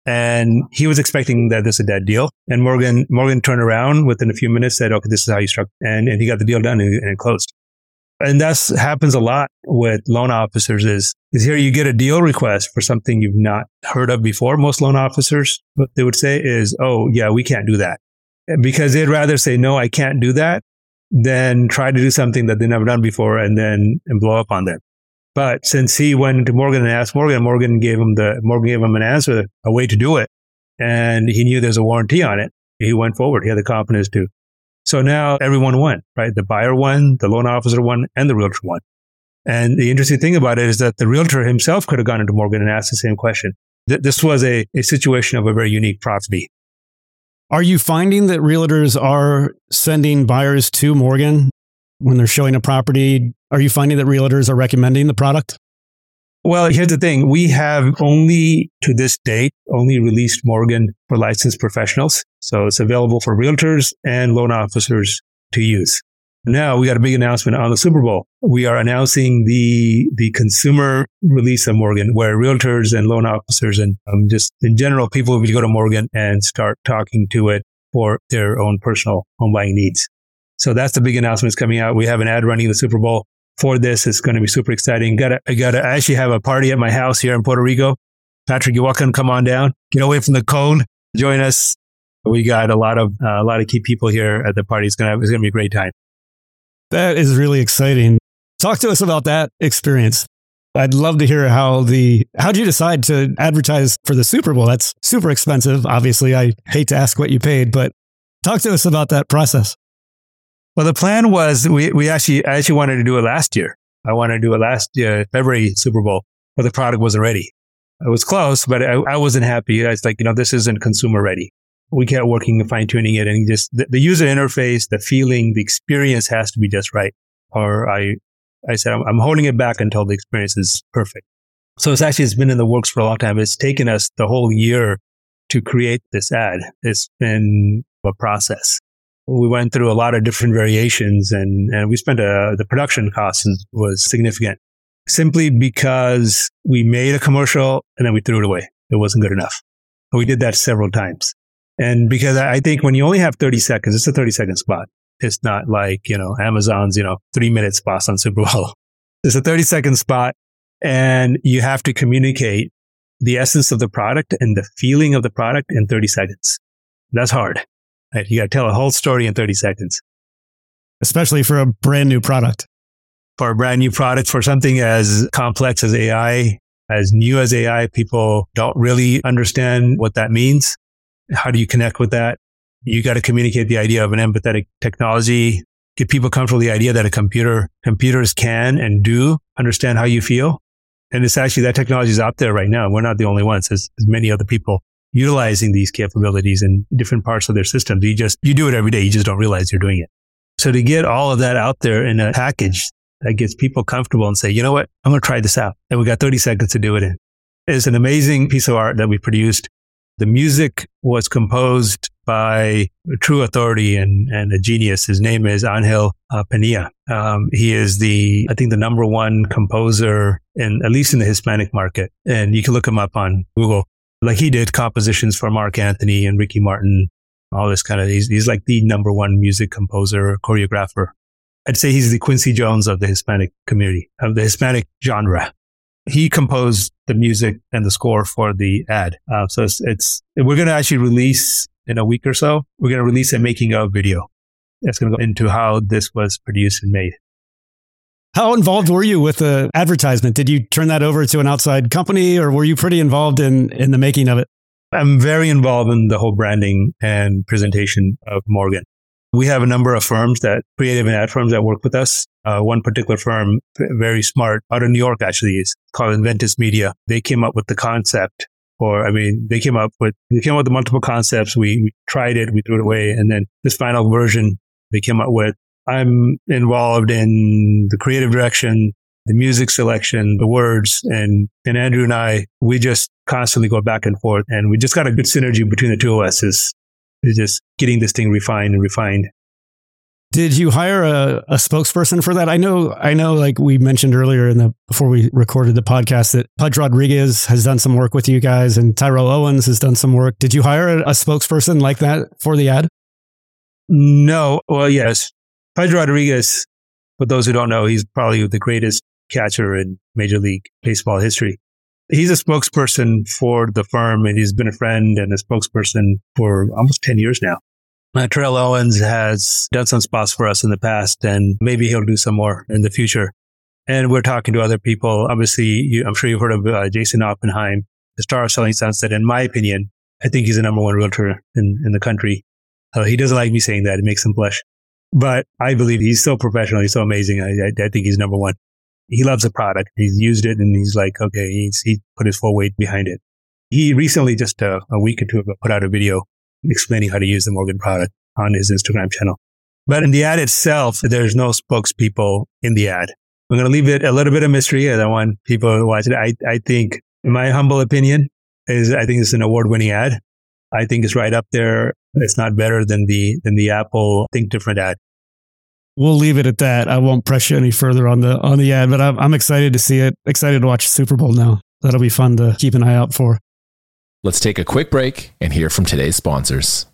and he was expecting that this is a dead deal. And Morgan, Morgan turned around within a few minutes, said, okay, this is how you struck. And, and he got the deal done and, and it closed. And that's happens a lot with loan officers is, is here you get a deal request for something you've not heard of before. Most loan officers, what they would say is, oh, yeah, we can't do that. Because they'd rather say, no, I can't do that, than try to do something that they've never done before and then and blow up on them. But since he went to Morgan and asked Morgan, Morgan gave him the, Morgan gave him an answer, a way to do it. And he knew there's a warranty on it. He went forward. He had the confidence to. So now everyone won, right? The buyer won, the loan officer won, and the realtor won. And the interesting thing about it is that the realtor himself could have gone into Morgan and asked the same question. Th- this was a, a situation of a very unique property. Are you finding that realtors are sending buyers to Morgan when they're showing a property? Are you finding that realtors are recommending the product? Well, here's the thing. We have only, to this date, only released Morgan for licensed professionals. So it's available for realtors and loan officers to use. Now we got a big announcement on the Super Bowl. We are announcing the the consumer release of Morgan, where realtors and loan officers and um, just in general, people will go to Morgan and start talking to it for their own personal home buying needs. So that's the big announcement that's coming out. We have an ad running the Super Bowl for this. It's going to be super exciting. Got I got I actually have a party at my house here in Puerto Rico. Patrick, you're welcome to come on down. Get away from the cold. Join us. We got a lot of uh, a lot of key people here at the party. It's gonna it's gonna be a great time. That is really exciting. Talk to us about that experience. I'd love to hear how the, how'd you decide to advertise for the Super Bowl? That's super expensive. Obviously, I hate to ask what you paid, but talk to us about that process. Well, the plan was we, we actually, I actually wanted to do it last year. I wanted to do it last year, February Super Bowl, but the product wasn't ready. It was close, but I, I wasn't happy. I was like, you know, this isn't consumer ready. We kept working and fine tuning it, and just the, the user interface, the feeling, the experience has to be just right. Or I, I said, I'm, I'm holding it back until the experience is perfect. So it's actually, it's been in the works for a long time. It's taken us the whole year to create this ad. It's been a process. We went through a lot of different variations, and, and we spent a, the production cost was significant simply because we made a commercial and then we threw it away. It wasn't good enough. We did that several times. And because I think when you only have thirty seconds, it's a thirty second spot. It's not like, you know, Amazon's, you know, three minute spots on Super Bowl. It's a thirty second spot, and you have to communicate the essence of the product and the feeling of the product in thirty seconds. That's hard. Right? You got to tell a whole story in thirty seconds. Especially for a brand new product. For a brand new product, for something as complex as A I, as new as A I, people don't really understand what that means. How do you connect with that? You got to communicate the idea of an empathetic technology, get people comfortable with the idea that a computer, computers can and do understand how you feel. And it's actually, that technology is out there right now. We're not the only ones. There's, there's many other people utilizing these capabilities in different parts of their systems. You just, you do it every day. You just don't realize you're doing it. So to get all of that out there in a package that gets people comfortable and say, you know what, I'm going to try this out. And we got thirty seconds to do it in. It's an amazing piece of art that we produced. The music was composed by a true authority and, and a genius. His name is Angel uh, Penilla. Um, he is the, I think, the number one composer in, at least in the Hispanic market. And you can look him up on Google. Like he did compositions for Mark Anthony and Ricky Martin, all this kind of, he's, he's like the number one music composer, choreographer. I'd say he's the Quincy Jones of the Hispanic community, of the Hispanic genre. He composed the music and the score for the ad. Uh, so it's, it's we're going to actually release in a week or so. We're going to release a making of video. That's going to go into how this was produced and made. How involved were you with the advertisement? Did you turn that over to an outside company, or were you pretty involved in, in the making of it? I'm very involved in the whole branding and presentation of Morgan. We have a number of firms that, creative and ad firms that work with us. Uh, one particular firm, very smart, out of New York actually, is called Inventus Media. They came up with the concept, or I mean, they came up with, they came up with multiple concepts. We, we tried it, we threw it away. And then this final version they came up with. I'm involved in the creative direction, the music selection, the words, and, and Andrew and I, we just constantly go back and forth, and we just got a good synergy between the two of us. Is is just getting this thing refined and refined. Did you hire a, a spokesperson for that? I know, I know, like we mentioned earlier in the, before we recorded the podcast, that Pudge Rodriguez has done some work with you guys, and Tyrell Owens has done some work. Did you hire a, a spokesperson like that for the ad? No. Well, yes. Pudge Rodriguez, for those who don't know, he's probably the greatest catcher in Major League Baseball history. He's a spokesperson for the firm, and he's been a friend and a spokesperson for almost ten years now. Uh, Tyrell Owens has done some spots for us in the past, and maybe he'll do some more in the future. And we're talking to other people. Obviously, you, I'm sure you've heard of uh, Jason Oppenheim, the star of Selling Sunset. In my opinion, I think he's the number one realtor in, in the country. Uh, he doesn't like me saying that. It makes him blush. But I believe he's so professional. He's so amazing. I, I, I think he's number one. He loves the product. He's used it, and he's like, okay, he's, he put his full weight behind it. He recently, just a, a week or two ago, put out a video explaining how to use the Morgan product on his Instagram channel. But in the ad itself, there's no spokespeople in the ad. I'm going to leave it a little bit of mystery. I don't want people to watch it. I, I think, in my humble opinion, is I think it's an award-winning ad. I think it's right up there. It's not better than the than the Apple Think Different ad. We'll leave it at that. I won't press you any further on the on the ad, but I'm, I'm excited to see it. Excited to watch Super Bowl now. That'll be fun to keep an eye out for. Let's take a quick break and hear from today's sponsors.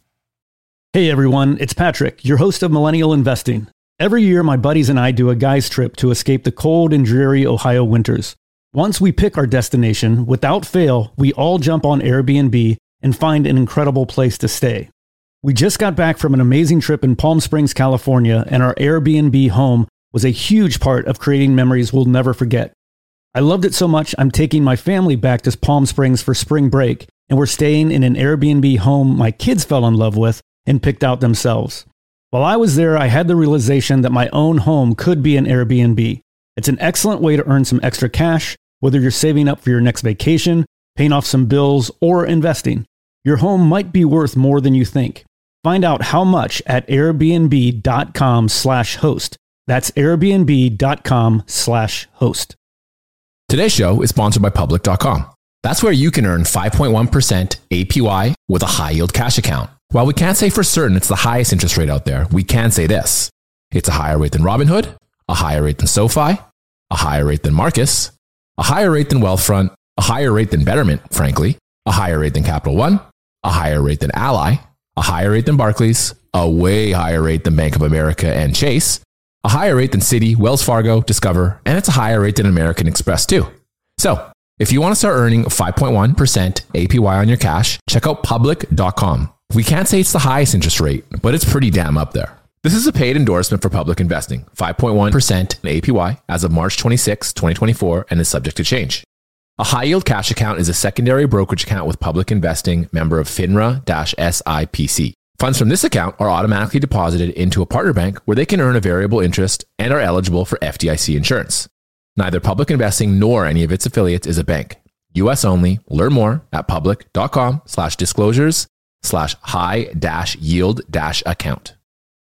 Hey everyone, it's Patrick, your host of Millennial Investing. Every year, my buddies and I do a guy's trip to escape the cold and dreary Ohio winters. Once we pick our destination, without fail, we all jump on Airbnb and find an incredible place to stay. We just got back from an amazing trip in Palm Springs, California, and our Airbnb home was a huge part of creating memories we'll never forget. I loved it so much, I'm taking my family back to Palm Springs for spring break, and we're staying in an Airbnb home my kids fell in love with and picked out themselves. While I was there, I had the realization that my own home could be an Airbnb. It's an excellent way to earn some extra cash, whether you're saving up for your next vacation, paying off some bills, or investing. Your home might be worth more than you think. Find out how much at airbnb.com slash host. That's airbnb.com slash host. Today's show is sponsored by public dot com. That's where you can earn five point one percent A P Y with a high yield cash account. While we can't say for certain it's the highest interest rate out there, we can say this. It's a higher rate than Robinhood, a higher rate than SoFi, a higher rate than Marcus, a higher rate than Wealthfront, a higher rate than Betterment, frankly, a higher rate than Capital One, a higher rate than Ally, a higher rate than Barclays, a way higher rate than Bank of America and Chase, a higher rate than Citi, Wells Fargo, Discover, and it's a higher rate than American Express too. So, if you want to start earning five point one percent A P Y on your cash, check out public dot com. We can't say it's the highest interest rate, but it's pretty damn up there. This is a paid endorsement for Public Investing, five point one percent A P Y as of March twenty-sixth, twenty twenty-four, and is subject to change. A high-yield cash account is a secondary brokerage account with Public Investing, member of FINRA-S I P C. Funds from this account are automatically deposited into a partner bank where they can earn a variable interest and are eligible for F D I C insurance. Neither Public Investing nor any of its affiliates is a bank. U S only. Learn more at public.com slash disclosures slash high dash yield dash account.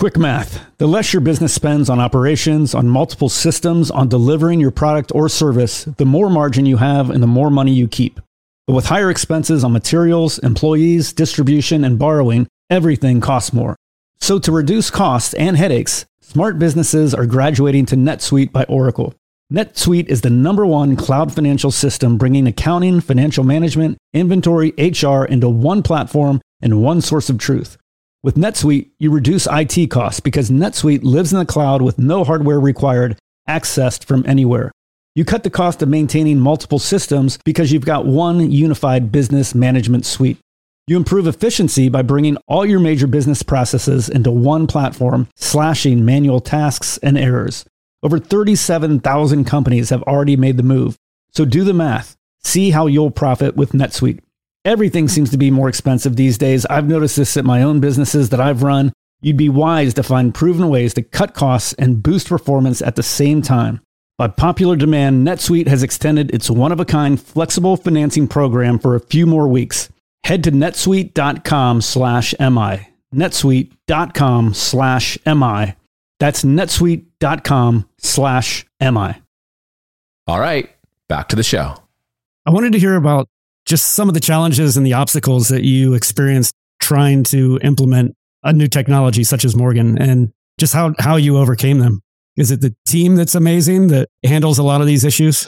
Quick math. The less your business spends on operations, on multiple systems, on delivering your product or service, the more margin you have and the more money you keep. But with higher expenses on materials, employees, distribution, and borrowing, everything costs more. So to reduce costs and headaches, smart businesses are graduating to NetSuite by Oracle. NetSuite is the number one cloud financial system bringing accounting, financial management, inventory, H R into one platform and one source of truth. With NetSuite, you reduce I T costs because NetSuite lives in the cloud with no hardware required, accessed from anywhere. You cut the cost of maintaining multiple systems because you've got one unified business management suite. You improve efficiency by bringing all your major business processes into one platform, slashing manual tasks and errors. Over thirty-seven thousand companies have already made the move. So do the math. See how you'll profit with NetSuite. Everything seems to be more expensive these days. I've noticed this at my own businesses that I've run. You'd be wise to find proven ways to cut costs and boost performance at the same time. By popular demand, NetSuite has extended its one-of-a-kind flexible financing program for a few more weeks. Head to netsuite.com slash MI. netsuite.com slash MI. That's netsuite.com slash MI. All right, back to the show. I wanted to hear about just some of the challenges and the obstacles that you experienced trying to implement a new technology such as Morgan, and just how, how you overcame them. Is it the team that's amazing that handles a lot of these issues?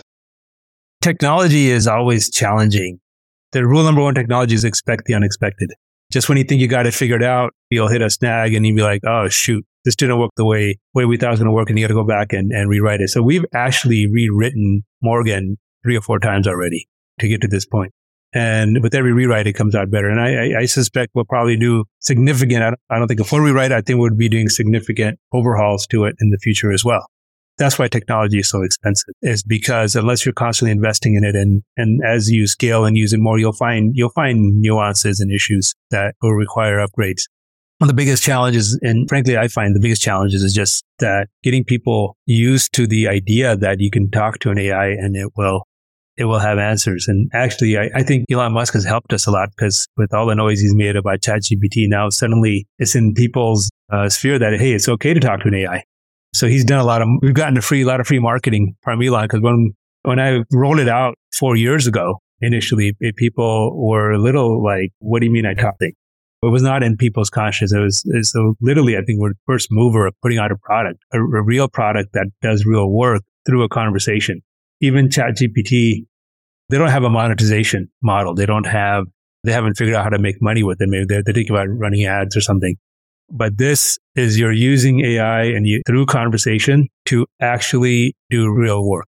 Technology is always challenging. The rule number one technology is expect the unexpected. Just when you think you got it figured out, you'll hit a snag and you'll be like, oh, shoot, this didn't work the way, way we thought it was going to work, and you got to go back and, and rewrite it. So we've actually rewritten Morgan three or four times already to get to this point. And with every rewrite, it comes out better. And I, I, I suspect we'll probably do significant, I don't, I don't think a full rewrite, I think we'll be doing significant overhauls to it in the future as well. That's why technology is so expensive, is because unless you're constantly investing in it, and, and as you scale and use it more, you'll find, you'll find nuances and issues that will require upgrades. One of the biggest challenges, and frankly, I find the biggest challenges is just that getting people used to the idea that you can talk to an A I and it will it will have answers. And actually, I, I think Elon Musk has helped us a lot, because with all the noise he's made about ChatGPT, now suddenly it's in people's uh, sphere that, hey, it's okay to talk to an A I. So he's done a lot of, we've gotten a free, a lot of free marketing from Elon, because when, when I rolled it out four years ago, initially, it, people were a little like, what do you mean I talk? It was not in people's conscience. It was, it was so literally, I think we're the first mover of putting out a product, a, a real product that does real work through a conversation. Even ChatGPT, they don't have a monetization model. They don't have, they haven't figured out how to make money with it. Maybe they're, they're thinking about running ads or something. But this is, you're using A I and you, through conversation, to actually do real work,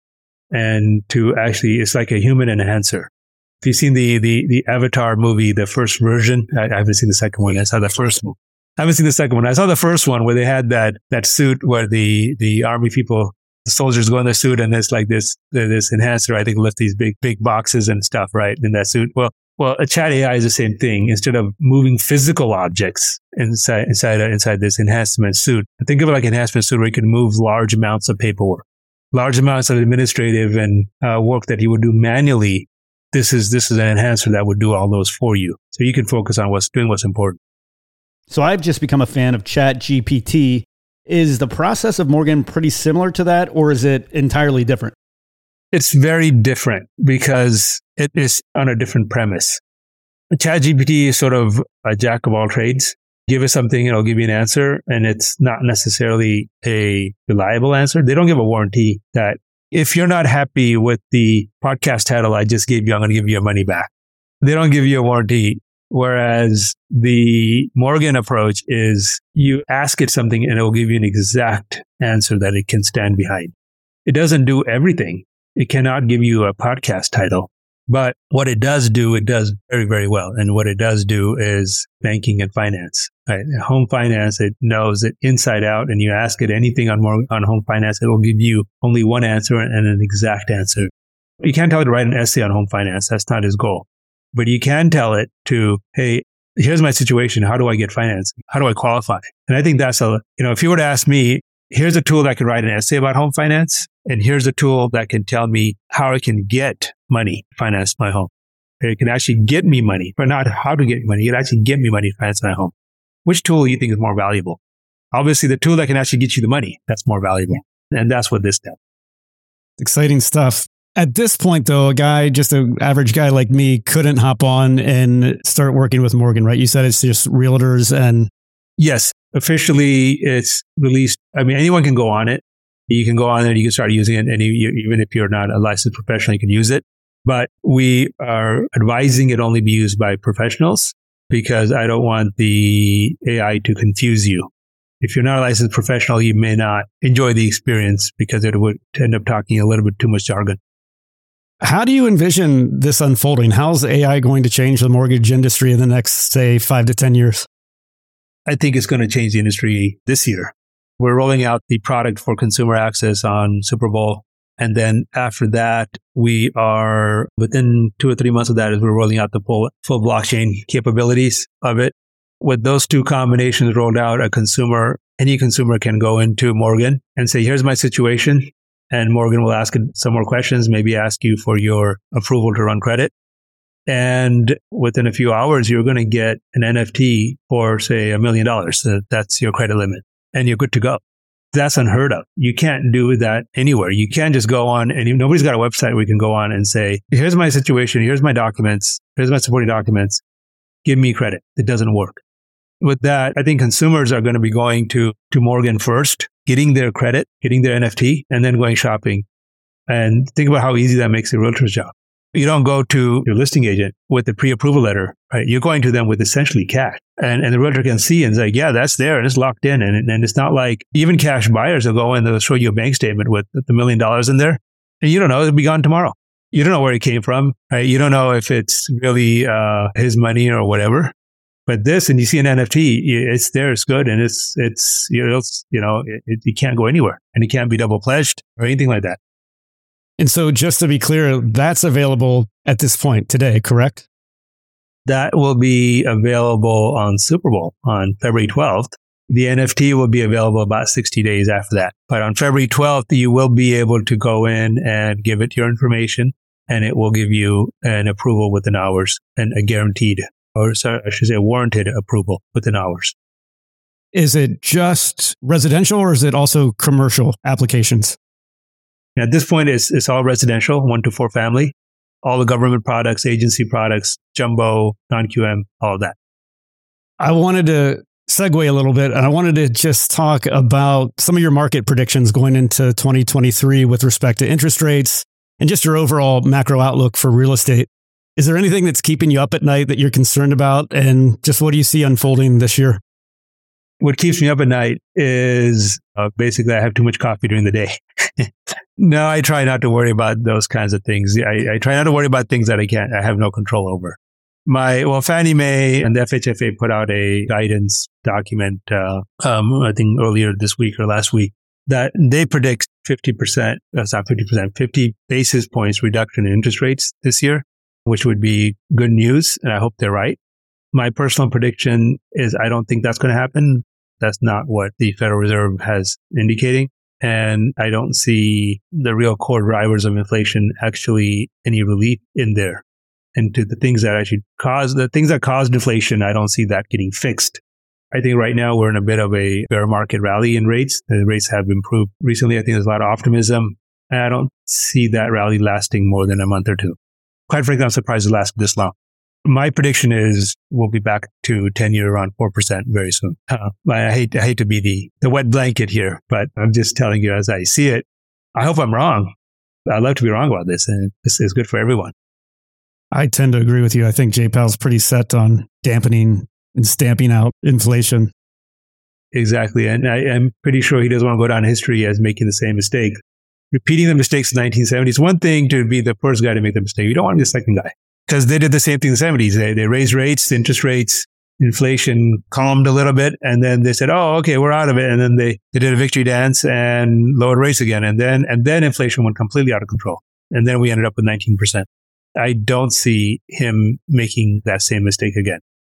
and to actually, it's like a human enhancer. If you've seen the, the, the Avatar movie, the first version, I, I haven't seen the second one. I saw the first one. I haven't seen the second one. I saw the first one where they had that, that suit where the, the army people, the soldiers go in their suit, and there's like this, this enhancer, I think, lift these big, big boxes and stuff, right, in that suit. Well, well, a chat A I is the same thing. Instead of moving physical objects inside, inside, inside this enhancement suit, think of it like an enhancement suit where you can move large amounts of paperwork, large amounts of administrative and uh, work that you would do manually. This is, this is an enhancer that would do all those for you. So you can focus on what's doing what's important. So I've just become a fan of ChatGPT. Is the process of Morgan pretty similar to that, or is it entirely different? It's very different because it is on a different premise. ChatGPT is sort of a jack of all trades. Give it something, it'll give you an answer, and it's not necessarily a reliable answer. They don't give a warranty that if you're not happy with the podcast title I just gave you, I'm going to give you your money back. They don't give you a warranty. Whereas the Morgan approach is you ask it something and it will give you an exact answer that it can stand behind. It doesn't do everything. It cannot give you a podcast title. But what it does do, it does very, very well. And what it does do is banking and finance. Right? Home finance, it knows it inside out. And you ask it anything on more, on home finance, it will give you only one answer and an exact answer. You can't tell it to write an essay on home finance. That's not his goal. But you can tell it to, hey, here's my situation. How do I get financing? How do I qualify? And I think that's a, you know, if you were to ask me, here's a tool that can write an essay about home finance, and here's a tool that can tell me how I can get money to finance my home. It can actually get me money, but not how to get money. It can actually get me money to finance my home. Which tool do you think is more valuable? Obviously, the tool that can actually get you the money, that's more valuable. And that's what this does. Exciting stuff. At this point, though, a guy, just an average guy like me, couldn't hop on and start working with Morgan, right? You said it's just realtors and... Yes, officially it's released. I mean, anyone can go on it. You can go on it, you can start using it, and you, even if you're not a licensed professional, you can use it. But we are advising it only be used by professionals because I don't want the A I to confuse you. If you're not a licensed professional, you may not enjoy the experience because it would end up talking a little bit too much jargon. How do you envision this unfolding? How's A I going to change the mortgage industry in the next, say, five to ten years? I think it's going to change the industry this year. We're rolling out the product for consumer access on Super Bowl. And then after that, we are within two or three months of that is we're rolling out the full, full blockchain capabilities of it. With those two combinations rolled out, a consumer, any consumer can go into Morgan and say, here's my situation. And Morgan will ask some more questions, maybe ask you for your approval to run credit. And within a few hours, you're going to get an N F T for, say, a million dollars. That's your credit limit. And you're good to go. That's unheard of. You can't do that anywhere. You can't just go on and nobody's got a website where you can go on and say, here's my situation. Here's my documents. Here's my supporting documents. Give me credit. It doesn't work. With that, I think consumers are going to be going to, to Morgan first, getting their credit, getting their N F T, and then going shopping. And think about how easy that makes a realtor's job. You don't go to your listing agent with a pre-approval letter, right? You're going to them with essentially cash. And, and the realtor can see and say, yeah, that's there and it's locked in. And, and it's not like even cash buyers will go in, they'll show you a bank statement with the million dollars in there. And you don't know, it'll be gone tomorrow. You don't know where it came from, right? You don't know if it's really uh, his money or whatever. But this, and you see an N F T, it's there, it's good. And it's, it's, you know, it's, you know, it, it, it can't go anywhere and it can't be double pledged or anything like that. And so just to be clear, that's available at this point today, correct? That will be available on Super Bowl on February twelfth. The N F T will be available about sixty days after that. But on February twelfth, you will be able to go in and give it your information, and it will give you an approval within hours and a guaranteed, or sorry, I should say warranted approval within hours. Is it just residential or is it also commercial applications? At this point, it's, it's all residential, one to four family, all the government products, agency products, jumbo, non-Q M, all of that. I wanted to segue a little bit, and I wanted to just talk about some of your market predictions going into twenty twenty-three with respect to interest rates and just your overall macro outlook for real estate. Is there anything that's keeping you up at night that you're concerned about? And just what do you see unfolding this year? What keeps me up at night is uh, basically I have too much coffee during the day. No, I try not to worry about those kinds of things. I, I try not to worry about things that I can't, I have no control over. My, well, Fannie Mae and the F H F A put out a guidance document, uh, um, I think earlier this week or last week, that they predict fifty percent, that's not fifty percent, fifty basis points reduction in interest rates this year, which would be good news. And I hope they're right. My personal prediction is I don't think that's going to happen. That's not what the Federal Reserve has indicating. And I don't see the real core drivers of inflation actually any relief in there. And to the things that actually cause, the things that caused inflation, I don't see that getting fixed. I think right now we're in a bit of a bear market rally in rates. The rates have improved recently. I think there's a lot of optimism. And I don't see that rally lasting more than a month or two. Quite frankly, I'm surprised it lasted this long. My prediction is we'll be back to ten-year around four percent very soon. Uh, I hate I hate to be the, the wet blanket here, but I'm just telling you as I see it. I hope I'm wrong. I'd love to be wrong about this, and this is good for everyone. I tend to agree with you. I think J PAL's pretty set on dampening and stamping out inflation. Exactly. And I am pretty sure he doesn't want to go down history as making the same mistake. Repeating the mistakes of the nineteen seventies. One thing to be the first guy to make the mistake. You don't want to be the second guy. Because they did the same thing in the seventies. They, they raised rates, interest rates, inflation calmed a little bit. And then they said, oh, okay, we're out of it. And then they, they did a victory dance and lowered rates again. And then, and then inflation went completely out of control. And then we ended up with nineteen percent. I don't see him making that same mistake again.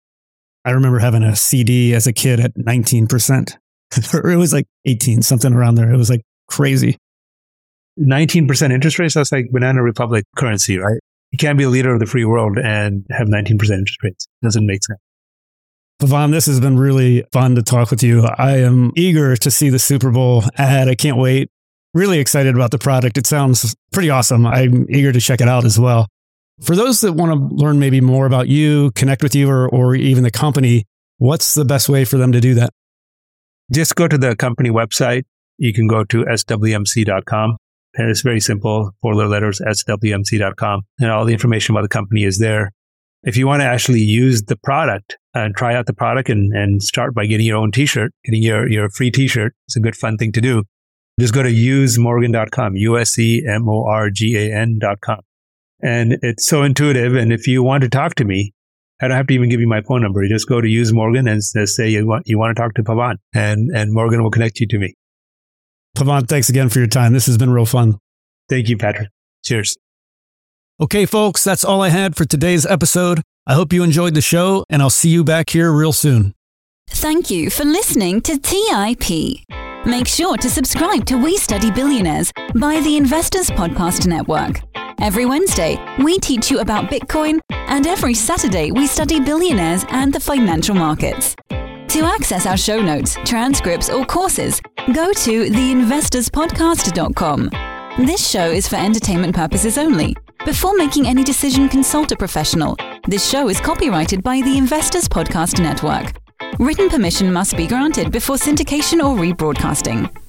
I remember having a C D as a kid at nineteen percent. Or it was like eighteen, something around there. It was like crazy. nineteen percent interest rates, that's like Banana Republic currency, right? You can't be a leader of the free world and have nineteen percent interest rates. It doesn't make sense. Pavan, this has been really fun to talk with you. I am eager to see the Super Bowl ad. I can't wait. Really excited about the product. It sounds pretty awesome. I'm eager to check it out as well. For those that want to learn maybe more about you, connect with you, or, or even the company, what's the best way for them to do that? Just go to the company website. You can go to S W M C dot com. And it's very simple, four little letters, S W M C dot com. And all the information about the company is there. If you want to actually use the product and try out the product and, and start by getting your own t-shirt, getting your, your free t-shirt, it's a good fun thing to do. Just go to use morgan dot com, U S E M O R G A N dot com. And it's so intuitive. And if you want to talk to me, I don't have to even give you my phone number. You just go to Use Morgan and say you want, you want to talk to Pavan, and, and Morgan will connect you to me. Pavan, thanks again for your time. This has been real fun. Thank you, Patrick. Cheers. Okay, folks, that's all I had for today's episode. I hope you enjoyed the show, and I'll see you back here real soon. Thank you for listening to T I P. Make sure to subscribe to We Study Billionaires by the Investors Podcast Network. Every Wednesday, we teach you about Bitcoin, and every Saturday, we study billionaires and the financial markets. To access our show notes, transcripts, or courses, go to the investors podcast dot com. This show is for entertainment purposes only. Before making any decision, consult a professional. This show is copyrighted by the Investors Podcast Network. Written permission must be granted before syndication or rebroadcasting.